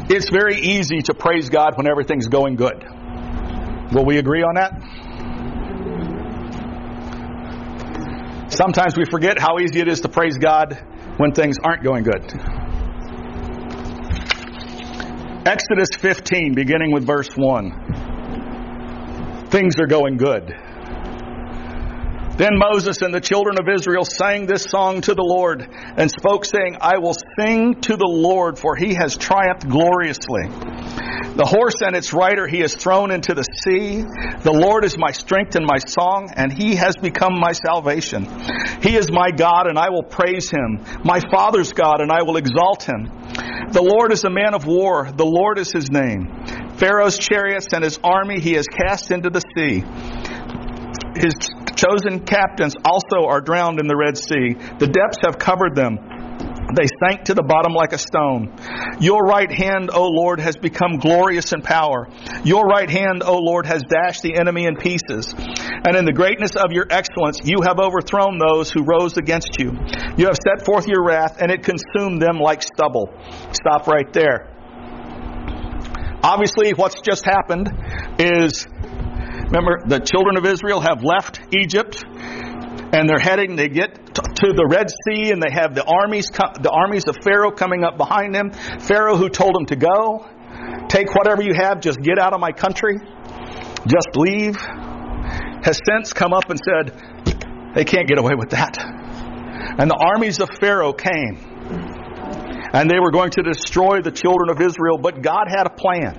It's very easy to praise God when everything's going good. Will we agree on that? Sometimes we forget how easy it is to praise God when things aren't going good. Exodus 15, beginning with verse 1. Things are going good. Then Moses and the children of Israel sang this song to the Lord and spoke, saying, I will sing to the Lord, for he has triumphed gloriously. The horse and its rider he has thrown into the sea. The Lord is my strength and my song, and he has become my salvation. He is my God, and I will praise him, my father's God, and I will exalt him. The Lord is a man of war. The Lord is his name. Pharaoh's chariots and his army he has cast into the sea. His chosen captains also are drowned in the Red Sea. The depths have covered them. They sank to the bottom like a stone. Your right hand, O Lord, has become glorious in power. Your right hand, O Lord, has dashed the enemy in pieces. And in the greatness of your excellence, you have overthrown those who rose against you. You have set forth your wrath, and it consumed them like stubble. Stop right there. Obviously, what's just happened is, remember, the children of Israel have left Egypt, and they're heading, they get to the Red Sea, and they have the armies of Pharaoh coming up behind them. Pharaoh, who told them to go, take whatever you have, just get out of my country, just leave, has since come up and said, they can't get away with that. And the armies of Pharaoh came, and they were going to destroy the children of Israel, but God had a plan.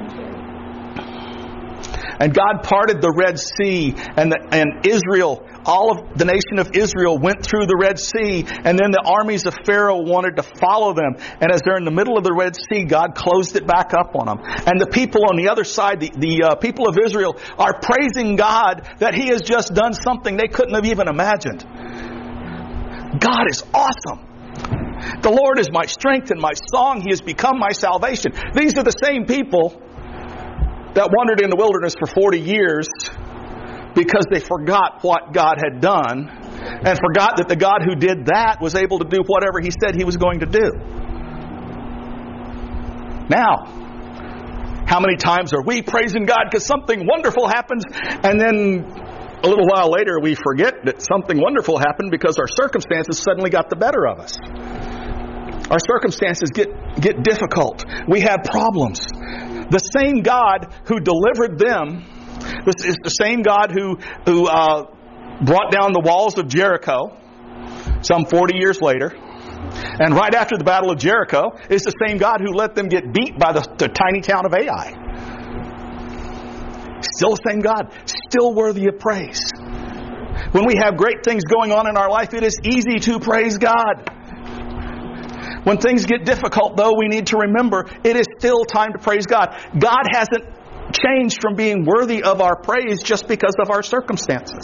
And God parted the Red Sea, and Israel, all of the nation of Israel went through the Red Sea, and then the armies of Pharaoh wanted to follow them. And as they're in the middle of the Red Sea, God closed it back up on them. And the people on the other side, the people of Israel, are praising God that He has just done something they couldn't have even imagined. God is awesome. The Lord is my strength and my song. He has become my salvation. These are the same people that wandered in the wilderness for 40 years because they forgot what God had done and forgot that the God who did that was able to do whatever He said He was going to do. Now, how many times are we praising God because something wonderful happens, and then a little while later we forget that something wonderful happened because our circumstances suddenly got the better of us. Our circumstances get difficult. We have problems. The same God who delivered them, this is the same God who brought down the walls of Jericho some 40 years later. And right after the Battle of Jericho is the same God who let them get beat by the tiny town of Ai. Still the same God, still worthy of praise. When we have great things going on in our life, it is easy to praise God. When things get difficult, though, we need to remember it is still time to praise God. God hasn't changed from being worthy of our praise just because of our circumstances.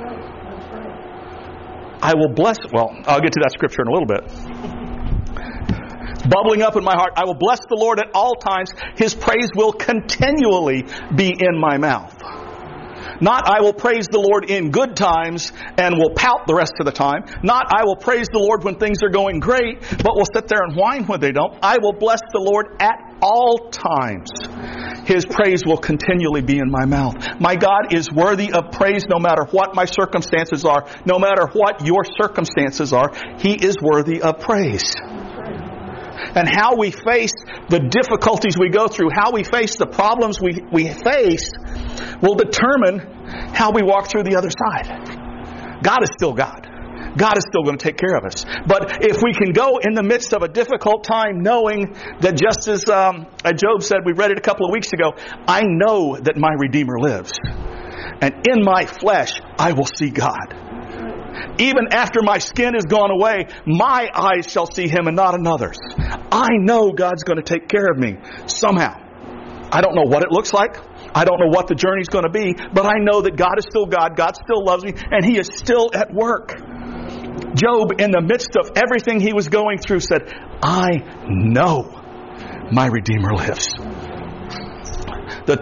I will bless... Well, I'll get to that scripture in a little bit. Bubbling up in my heart, I will bless the Lord at all times. His praise will continually be in my mouth. Not I will praise the Lord in good times and will pout the rest of the time. Not I will praise the Lord when things are going great, but will sit there and whine when they don't. I will bless the Lord at all times. His praise will continually be in my mouth. My God is worthy of praise no matter what my circumstances are. No matter what your circumstances are, He is worthy of praise. And how we face the difficulties we go through, how we face the problems we face, will determine how we walk through the other side. God is still God. God is still going to take care of us. But if we can go in the midst of a difficult time knowing that, just as Job said, we read it a couple of weeks ago, I know that my Redeemer lives. And in my flesh, I will see God. Even after my skin is gone away, my eyes shall see Him and not another's. I know God's going to take care of me somehow. I don't know what it looks like. I don't know what the journey's going to be, but I know that God is still God. God still loves me, and He is still at work. Job, in the midst of everything he was going through, said, I know my Redeemer lives. The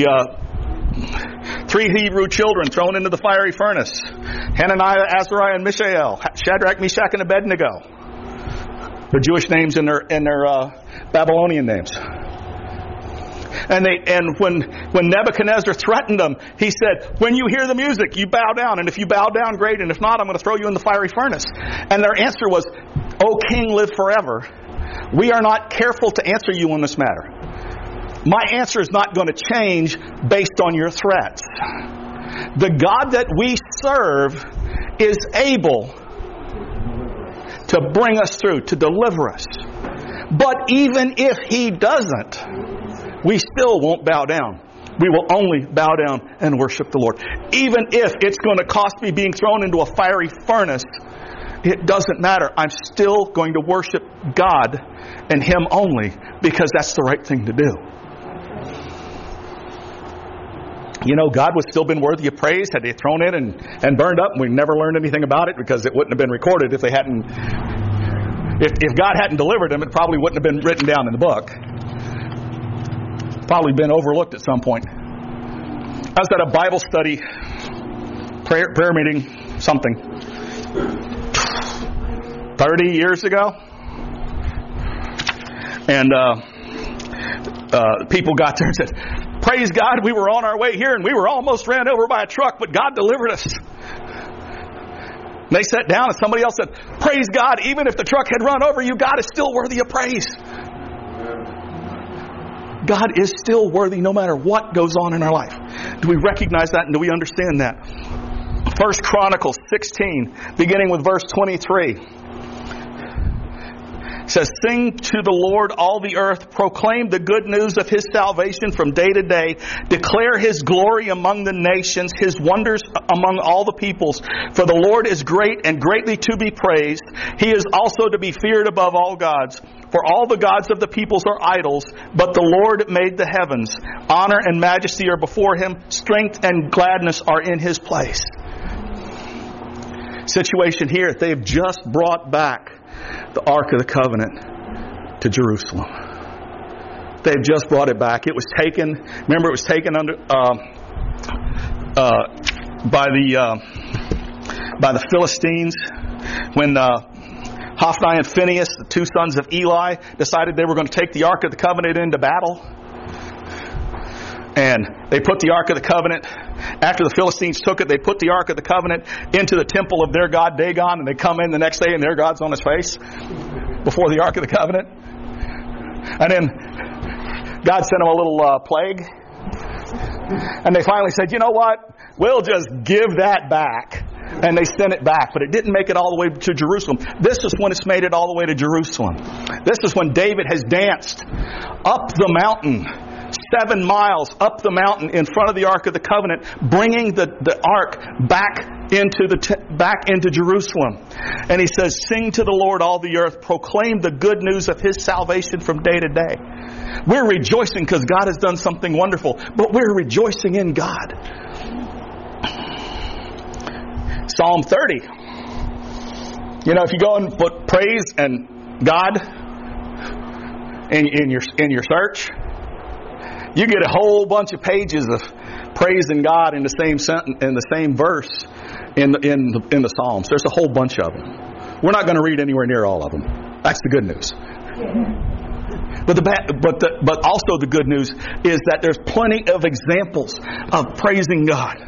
three Hebrew children thrown into the fiery furnace. Hananiah, Azariah, and Mishael. Shadrach, Meshach, and Abednego. Their Jewish names and their Babylonian names. And when Nebuchadnezzar threatened them, he said, when you hear the music, you bow down. And if you bow down, great. And if not, I'm going to throw you in the fiery furnace. And their answer was, O king, live forever. We are not careful to answer you on this matter. My answer is not going to change based on your threats. The God that we serve is able to bring us through, to deliver us. But even if He doesn't, we still won't bow down. We will only bow down and worship the Lord. Even if it's going to cost me being thrown into a fiery furnace, it doesn't matter. I'm still going to worship God and Him only, because that's the right thing to do. You know, God would still been worthy of praise had they thrown it and burned up, and we never learned anything about it because it wouldn't have been recorded if they hadn't. If God hadn't delivered them, it probably wouldn't have been written down in the book. Probably been overlooked at some point. I was at a Bible study, prayer meeting, something, 30 years ago. And people got there and said, praise God, we were on our way here and we were almost ran over by a truck, but God delivered us. And they sat down and somebody else said, praise God, even if the truck had run over you, God is still worthy of praise. God is still worthy no matter what goes on in our life. Do we recognize that and do we understand that? 1 Chronicles 16, beginning with verse 23. It says, sing to the Lord, all the earth. Proclaim the good news of His salvation from day to day. Declare His glory among the nations, His wonders among all the peoples. For the Lord is great and greatly to be praised. He is also to be feared above all gods. For all the gods of the peoples are idols, but the Lord made the heavens. Honor and majesty are before Him. Strength and gladness are in His place. Situation here, they've just brought back the Ark of the Covenant to Jerusalem. They've just brought it back. It was taken. Remember, it was taken under by the Philistines when Hophni and Phinehas, the two sons of Eli, decided they were going to take the Ark of the Covenant into battle. And they put the Ark of the Covenant, after the Philistines took it, they put the Ark of the Covenant into the temple of their god Dagon, and they come in the next day and their God's on his face before the Ark of the Covenant. And then God sent them a little plague. And they finally said, you know what? We'll just give that back. And they sent it back, but it didn't make it all the way to Jerusalem. This is when it's made it all the way to Jerusalem. This is when David has danced up the mountain, 7 miles up the mountain in front of the Ark of the Covenant, bringing the Ark back into Jerusalem. And he says, sing to the Lord, all the earth. Proclaim the good news of His salvation from day to day. We're rejoicing because God has done something wonderful, but we're rejoicing in God. Psalm 30. You know, if you go and put praise and God in your search, you get a whole bunch of pages of praising God in the same sentence, in the same verse in the Psalms. There's a whole bunch of them. We're not going to read anywhere near all of them. That's the good news. But also the good news is that there's plenty of examples of praising God.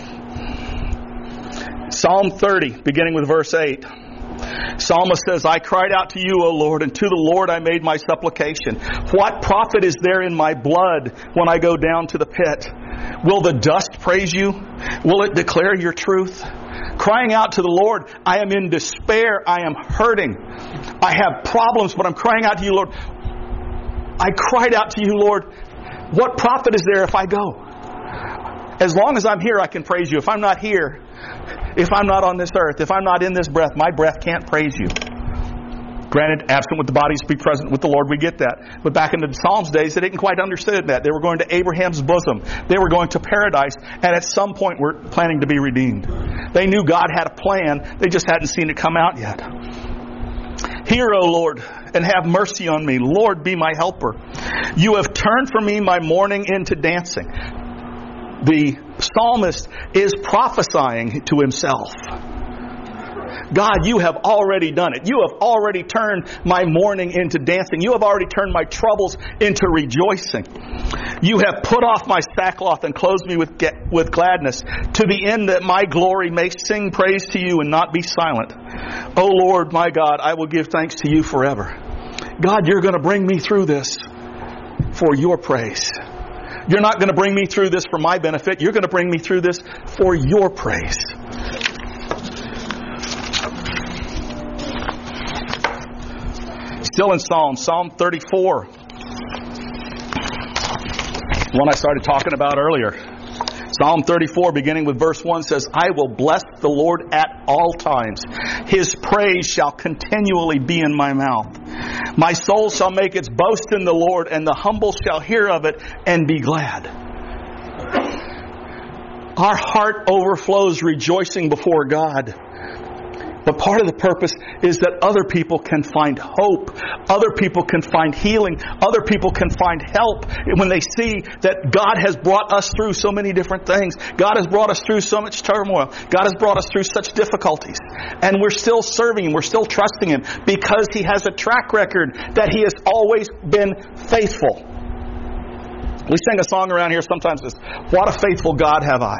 Psalm 30, beginning with verse 8. Psalmist says, I cried out to you, O Lord, and to the Lord I made my supplication. What profit is there in my blood when I go down to the pit? Will the dust praise you? Will it declare your truth? Crying out to the Lord, I am in despair. I am hurting. I have problems, but I'm crying out to you, Lord. I cried out to you, Lord. What profit is there if I go? As long as I'm here, I can praise you. If I'm not here, if I'm not on this earth, if I'm not in this breath, my breath can't praise you. Granted, absent with the bodies, be present with the Lord, we get that. But back in the Psalms days, they didn't quite understand that. They were going to Abraham's bosom. They were going to paradise, and at some point were planning to be redeemed. They knew God had a plan. They just hadn't seen it come out yet. Hear, O Lord, and have mercy on me. Lord, be my helper. You have turned for me my mourning into dancing. The psalmist is prophesying to himself. God, you have already done it. You have already turned my mourning into dancing. You have already turned my troubles into rejoicing. You have put off my sackcloth and clothed me with gladness, to the end that my glory may sing praise to you and not be silent. O Lord, my God, I will give thanks to you forever. God, you're going to bring me through this for your praise. You're not going to bring me through this for my benefit. You're going to bring me through this for your praise. Still in Psalm 34. One I started talking about earlier. Psalm 34, beginning with verse 1, says, I will bless the Lord at all times. His praise shall continually be in my mouth. My soul shall make its boast in the Lord, and the humble shall hear of it and be glad. Our heart overflows rejoicing before God. But part of the purpose is that other people can find hope. Other people can find healing. Other people can find help when they see that God has brought us through so many different things. God has brought us through so much turmoil. God has brought us through such difficulties. And we're still serving Him. We're still trusting Him because He has a track record that He has always been faithful. We sing a song around here sometimes. It's, what a faithful God have I.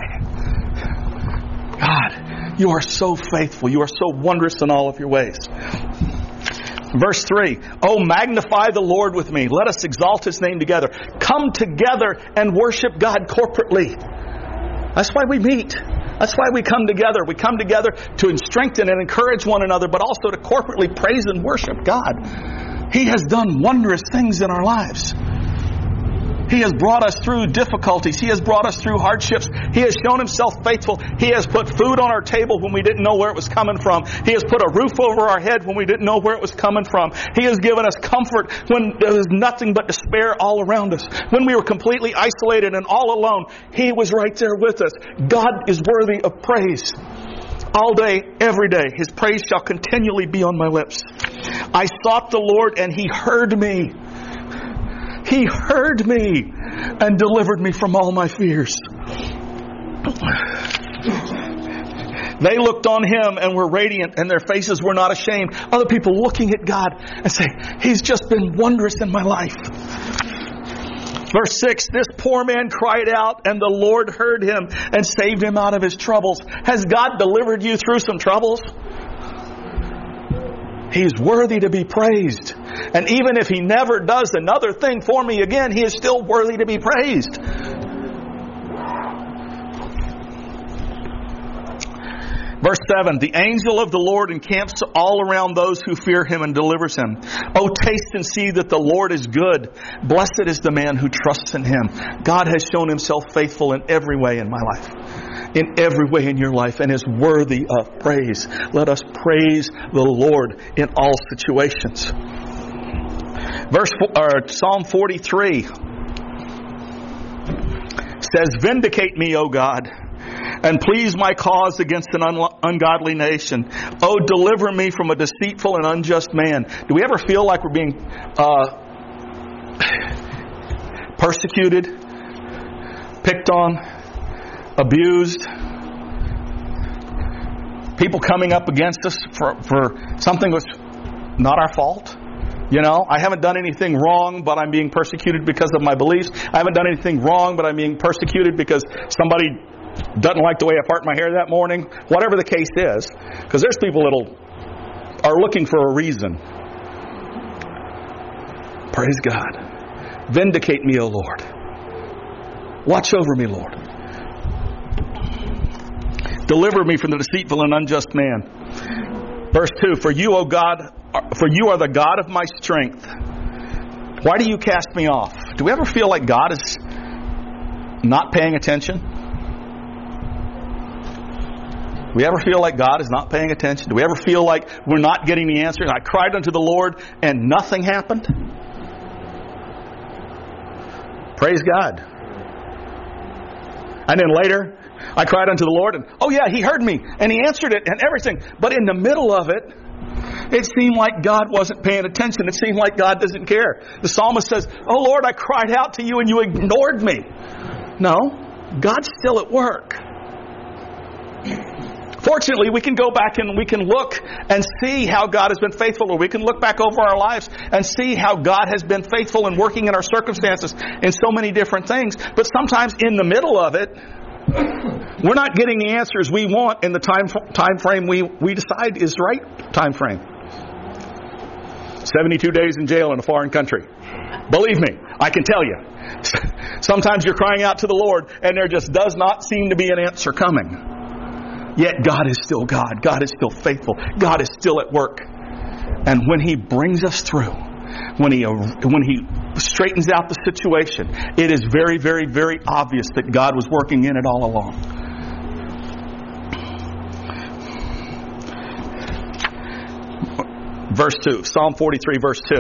God, you are so faithful. You are so wondrous in all of your ways. Verse 3, oh, magnify the Lord with me. Let us exalt His name together. Come together and worship God corporately. That's why we meet. That's why we come together. We come together to strengthen and encourage one another, but also to corporately praise and worship God. He has done wondrous things in our lives. He has brought us through difficulties. He has brought us through hardships. He has shown Himself faithful. He has put food on our table when we didn't know where it was coming from. He has put a roof over our head when we didn't know where it was coming from. He has given us comfort when there was nothing but despair all around us. When we were completely isolated and all alone, He was right there with us. God is worthy of praise. All day, every day, His praise shall continually be on my lips. I sought the Lord and He heard me. He heard me and delivered me from all my fears. They looked on Him and were radiant, and their faces were not ashamed. Other people looking at God and saying, He's just been wondrous in my life. Verse 6, this poor man cried out, and the Lord heard him and saved him out of his troubles. Has God delivered you through some troubles? He is worthy to be praised. And even if He never does another thing for me again, He is still worthy to be praised. Verse 7, the angel of the Lord encamps all around those who fear Him and delivers him. Oh, taste and see that the Lord is good. Blessed is the man who trusts in Him. God has shown Himself faithful in every way in my life. In every way in your life, and is worthy of praise. Let us praise the Lord in all situations. Psalm 43 says, vindicate me, O God, and please my cause against an ungodly nation. Oh, deliver me from a deceitful and unjust man. Do we ever feel like we're being persecuted, picked on, abused? People coming up against us for something that's not our fault? You know, I haven't done anything wrong, but I'm being persecuted because of my beliefs. I haven't done anything wrong, but I'm being persecuted because somebody doesn't like the way I part my hair that morning. Whatever the case is. Because there's people that are looking for a reason. Praise God. Vindicate me, O Lord. Watch over me, Lord. Deliver me from the deceitful and unjust man. Verse 2, for you, O God, for you are the God of my strength. Why do you cast me off? Do we ever feel like God is not paying attention? Do we ever feel like God is not paying attention? Do we ever feel like we're not getting the answer? I cried unto the Lord and nothing happened? Praise God. And then later, I cried unto the Lord and, oh yeah, He heard me and He answered it and everything. But in the middle of it, it seemed like God wasn't paying attention. It seemed like God doesn't care. The psalmist says, oh Lord, I cried out to you and you ignored me. No, God's still at work. Fortunately, we can go back and we can look and see how God has been faithful, or we can look back over our lives and see how God has been faithful in working in our circumstances in so many different things. But sometimes in the middle of it, we're not getting the answers we want in the time frame we decide is the right time frame. 72 days in jail in a foreign country. Believe me, I can tell you. Sometimes you're crying out to the Lord and there just does not seem to be an answer coming. Yet God is still God. God is still faithful. God is still at work. And when He brings us through, when He straightens out the situation, it is very, very, very obvious that God was working in it all along. Verse 2, Psalm 43, verse 2.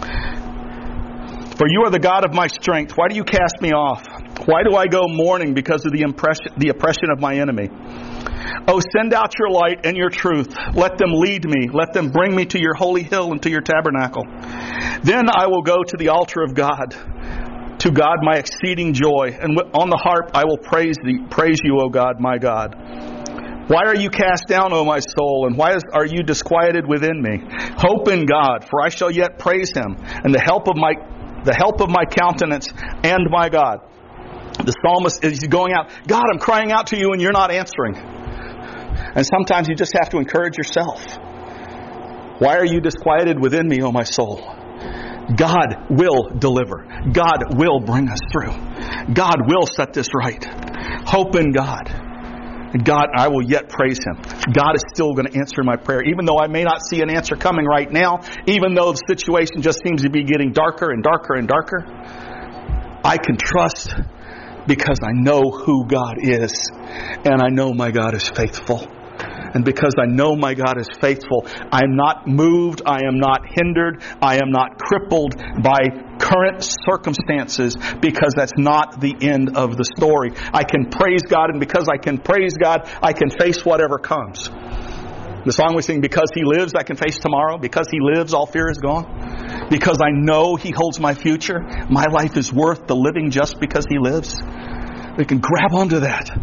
For you are the God of my strength. Why do you cast me off? Why do I go mourning because of the oppression of my enemy? Oh, send out your light and your truth. Let them lead me. Let them bring me to your holy hill and to your tabernacle. Then I will go to the altar of God, to God my exceeding joy. And on the harp I will praise you, O God, my God. Why are you cast down, O my soul, and why are you disquieted within me? Hope in God, for I shall yet praise Him, and the help of my countenance and my God. The psalmist is going out, God, I'm crying out to you and you're not answering. And sometimes you just have to encourage yourself. Why are you disquieted within me, O my soul? God will deliver. God will bring us through. God will set this right. Hope in God. God, I will yet praise Him. God is still going to answer my prayer. Even though I may not see an answer coming right now, even though the situation just seems to be getting darker and darker and darker, I can trust because I know who God is. And I know my God is faithful. And because I know my God is faithful, I am not moved, I am not hindered, I am not crippled by current circumstances, because that's not the end of the story. I can praise God, and because I can praise God, I can face whatever comes. The song we sing, because He lives, I can face tomorrow. Because He lives, all fear is gone. Because I know He holds my future, my life is worth the living just because He lives. We can grab onto that.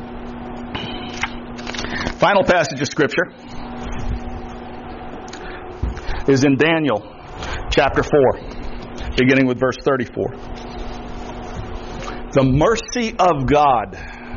Final passage of Scripture is in Daniel chapter 4, beginning with verse 34. The mercy of God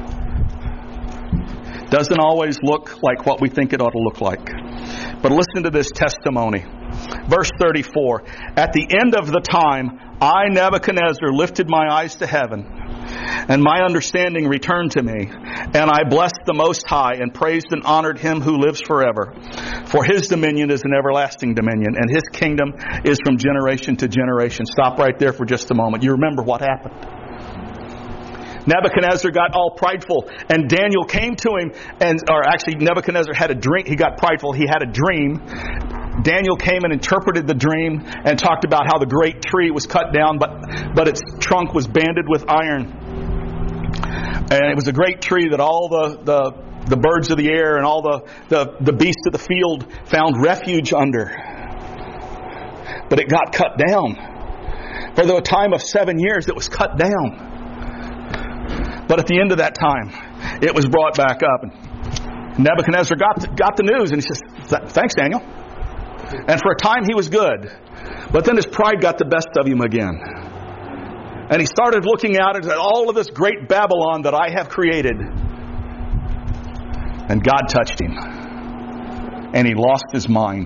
doesn't always look like what we think it ought to look like. But listen to this testimony. Verse 34. At the end of the time, I, Nebuchadnezzar, lifted my eyes to heaven, and my understanding returned to me. And I blessed the Most High, and praised and honored Him who lives forever. For His dominion is an everlasting dominion, and His kingdom is from generation to generation. Stop right there for just a moment. You remember what happened. Nebuchadnezzar got all prideful, and Daniel came to him, Nebuchadnezzar had a dream. He got prideful. He had a dream. Daniel came and interpreted the dream and talked about how the great tree was cut down, but its trunk was banded with iron. And it was a great tree that all the birds of the air and all the beasts of the field found refuge under. But it got cut down. For the time of 7 years, it was cut down. But at the end of that time, it was brought back up. And Nebuchadnezzar got the news, and he says, "Thanks, Daniel." And for a time he was good. But then his pride got the best of him again. And he started looking out at all of this great Babylon that I have created. And God touched him. And he lost his mind.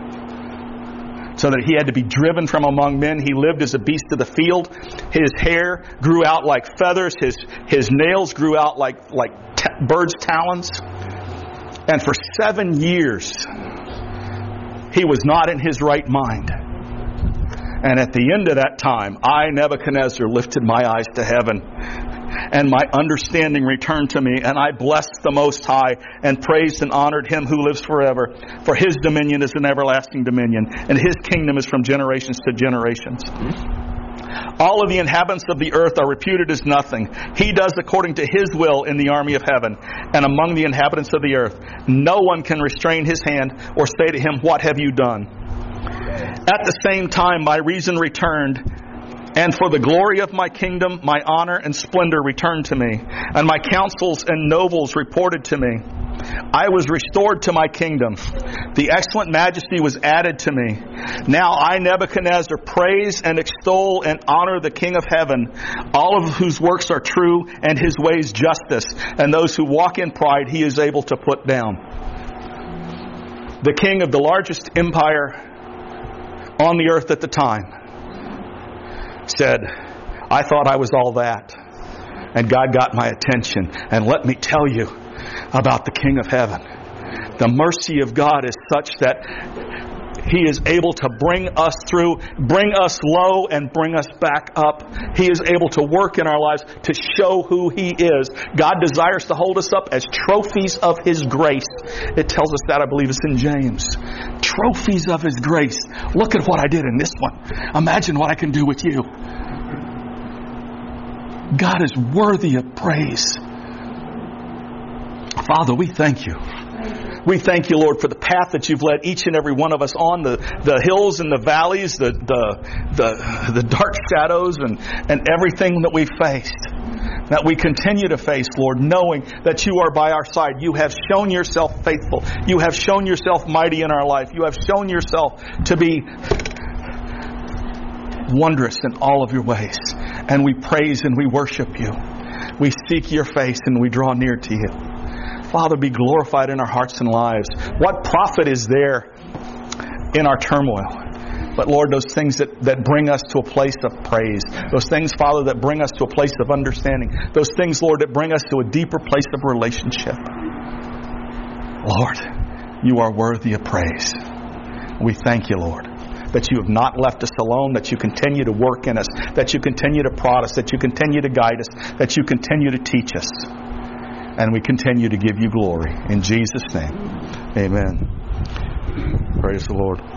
So that he had to be driven from among men. He lived as a beast of the field. His hair grew out like feathers. His nails grew out like birds' talons. And for 7 years, he was not in his right mind. And at the end of that time, I, Nebuchadnezzar, lifted my eyes to heaven, and my understanding returned to me, and I blessed the Most High, and praised and honored Him who lives forever. For His dominion is an everlasting dominion, and His kingdom is from generations to generations. All of the inhabitants of the earth are reputed as nothing. He does according to His will in the army of heaven, and among the inhabitants of the earth. No one can restrain His hand or say to Him, "What have you done?" At the same time, my reason returned, and for the glory of my kingdom, my honor and splendor returned to me, and my councils and nobles reported to me. I was restored to my kingdom. The excellent majesty was added to me. Now I, Nebuchadnezzar, praise and extol and honor the King of heaven, all of whose works are true and his ways justice, and those who walk in pride he is able to put down. The king of the largest empire on the earth at the time said, I thought I was all that. And God got my attention. And let me tell you about the King of heaven. The mercy of God is such that He is able to bring us through, bring us low, and bring us back up. He is able to work in our lives to show who He is. God desires to hold us up as trophies of His grace. It tells us that, I believe it's in James. Trophies of His grace. Look at what I did in this one. Imagine what I can do with you. God is worthy of praise. Father, we thank You. We thank You, Lord, for the path that You've led each and every one of us on, the hills and the valleys, the dark shadows and everything that we've faced, that we continue to face, Lord, knowing that You are by our side. You have shown Yourself faithful. You have shown Yourself mighty in our life. You have shown Yourself to be wondrous in all of Your ways. And we praise and we worship You. We seek Your face and we draw near to You. Father, be glorified in our hearts and lives. What profit is there in our turmoil? But Lord, those things that bring us to a place of praise. Those things, Father, that bring us to a place of understanding. Those things, Lord, that bring us to a deeper place of relationship. Lord, You are worthy of praise. We thank You, Lord, that You have not left us alone, that You continue to work in us, that You continue to prod us, that You continue to guide us, that You continue to teach us. And we continue to give You glory. In Jesus' name, amen. Praise the Lord.